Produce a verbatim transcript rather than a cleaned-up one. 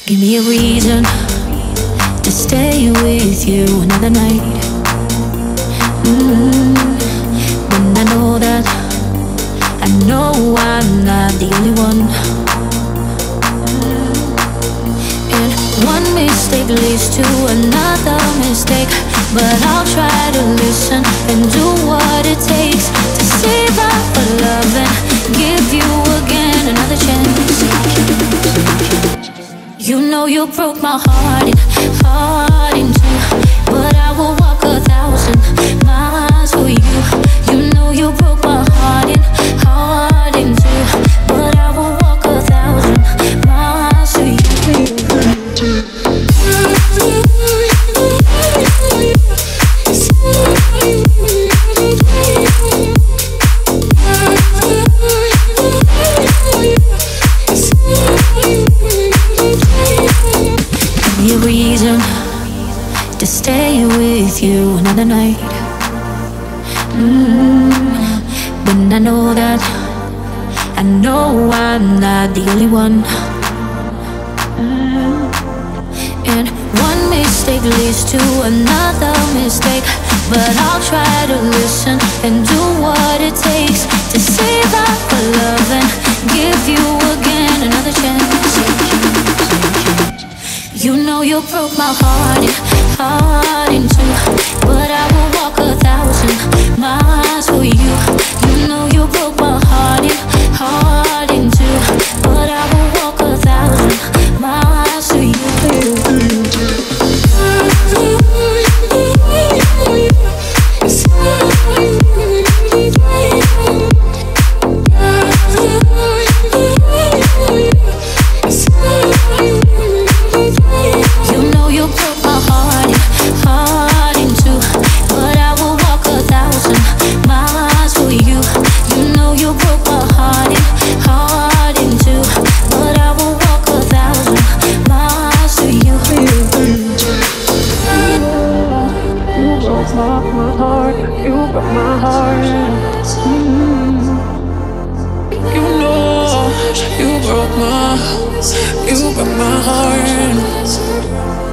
Give me a reason to stay with you another night. mm When I know that, I know I'm not the only one. And one mistake leads to another mistake, but I'll try to listen and do what it takes to save our love and give you again another chance. You know you broke my heart in, heart in two, but I will walk a thousand miles for you. You know you broke my heart in, heart in two, but I will walk a thousand miles for you. A reason to stay with you another night. mm When I know that, I know I'm not the only one. mm And one mistake leads to another mistake, but I'll try to listen and do what it takes to save our love and give you again another chance. You know you broke my heart in, heart in two, but I will walk a thousand miles for you. You know you broke my heart in, heart in two, but I will walk a thousand miles for you. You broke my, you broke my heart.